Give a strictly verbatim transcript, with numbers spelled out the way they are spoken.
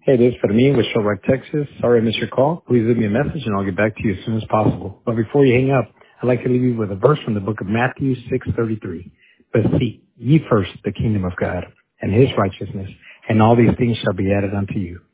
Hey, this is Fermin with Short Rock, Texas. Sorry I missed your call. Please leave me a message and I'll get back to you as soon as possible. But before you hang up, I'd like to leave you with a verse from the book of Matthew six thirty-three. But seek ye first the kingdom of God and his righteousness, and all these things shall be added unto you.